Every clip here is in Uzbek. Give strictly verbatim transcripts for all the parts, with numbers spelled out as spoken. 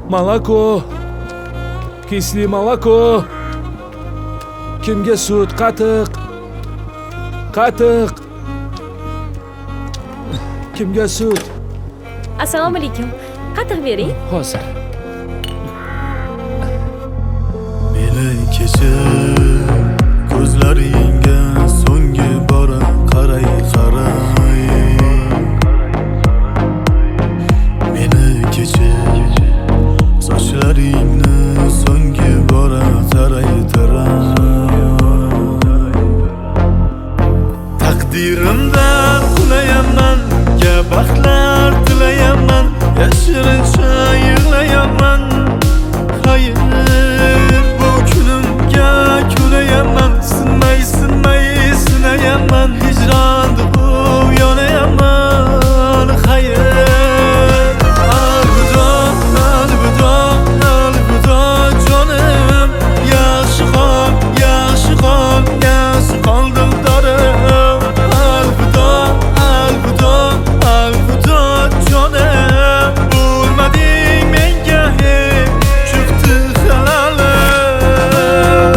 Молоко. Kisli молоко. Kimga sut, qatiq. Qatiq. Kimga sut? Assalomu alaykum. Qatiq bering. Hozir. Meni kechir, ko'zlaringga so'nggi bora qaray qaray. Meni kechir, sochlaringni so'nggi bora taray taray. Taqdirimdan qulayaman, ga baxtlar tilayaman, yashirincha yig'layaman. Hayır, bu kunimga kulayaman, sinmay sinmay sinayaman, hicranda yonayaman. Hayır, alvido, alvido, alvido canım, yaxshi qol, yaxshi qol, yaxshi qol dildorim. Alvido, alvido, alvido canım, bo'lmading menga hech, chiqdi halalim.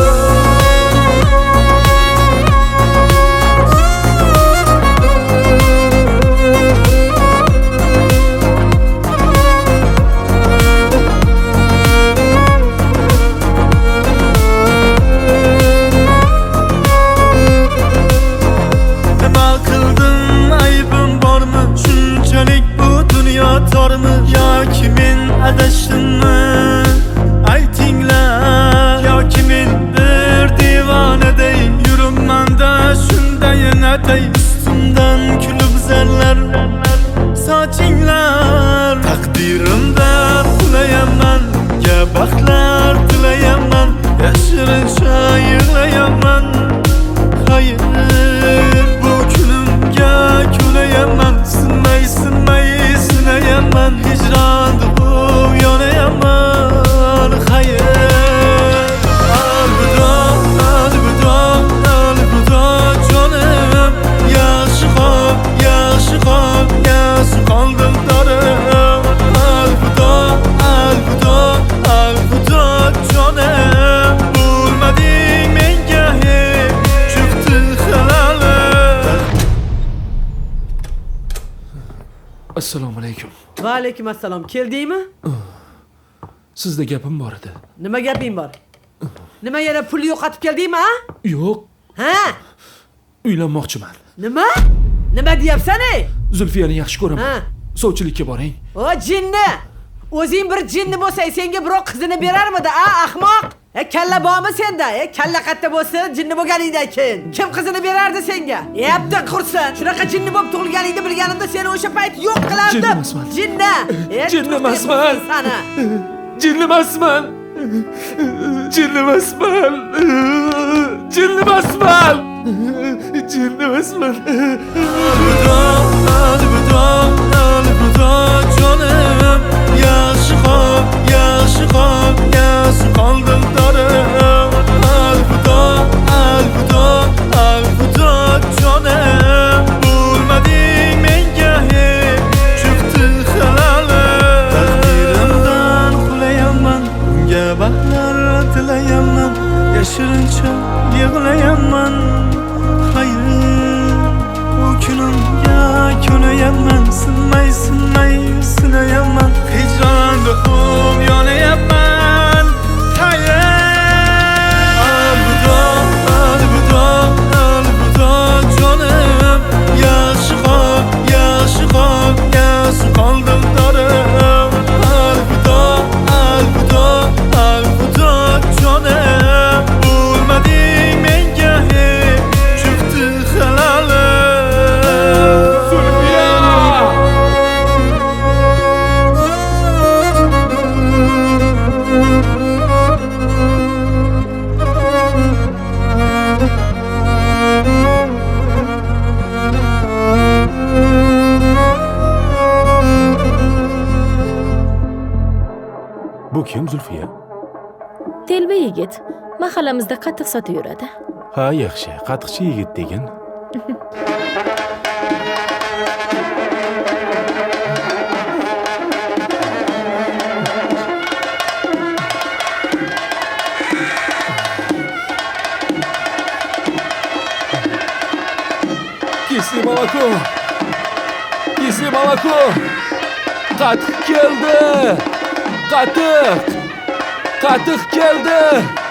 Nima qildim, aybim bormi? Shunchalik bu dunyo tormi? Yoki men adashdimmi? Aytinglar, yoki men bir devonaday yuribman-da shundayin atay. Ustimdan kulib zarlar sochinglar. Taqdirimdan qulayaman, ga baxtlar tilayaman, yashirincha yig'layaman. Hayır, bu kunimga kulayaman, sinmay sinmay sinayaman, hicranda yonayaman. Hayır, alvido, alvido, alvido canım, yaxshi qol, yaxshi qol, yaxshi qol dildorim. Alvido, alvido, alvido canım, bo'lmading menga hech, chiqdi halalim. Assalomu alaykum. Va alaykum assalom. Keldingmi? Sizda gapim bor edi. Nima gaping bor? Nima yana pul yo'qotib keldingmi, ha? Yo'q, Ha? uylanmoqchiman. Nima? Nima deyapsan, ey? Zulfiyani yaxshi ko'raman. Ha. Sovchilikka boring. O jinni. O'zing bir jinni bo'lsang, senga birov qizini berarmidi, a, ahmoq? E kalla bormi senda? E kalla qatta bo'lsa, jinni bo'lganingdan keyin kim qizini berardi senga? Yapti qursin. Shunaqa jinni bo'lib tug'ilganingni bilganimda seni o'sha payt yo'q qilardim. Jinni emasman. Jinni. E, Jinni turtib emasman. Sana. Jinni emasman. Jinni emasman. Jinni emasman. Jinni emasman. Alvido, alvido, alvido canım, yaxshi qol, yaxshi qol, yaxshi qol dildorim. Alvido, alvido, alvido canım, bo'lmading menga hech, chiqdi halalim. Taqdirimdan qulayaman, unga baxtlar tilayaman, yashirincha yig'layaman. Hayır, bu kunimga kulayaman, sinmay sinmay sinayaman, hicranda yonayaman. Hayır, alvido, alvido, alvido canım, yaxshi qol, yaxshi qol, yaxshi qol dildorim. Alvido, alvido, alvido canım, bo'lmading menga hech, chiqdi halalim. Zulfiya! Bu kim Zulfiya? Telba yigit. Mahallamizda qatiq sotib yuradi. Ha, yaxshi. Qatiqchi yigit degan. Kisli Mamako. Kisli Mamako. Katık geldi. Katık. Katık geldi.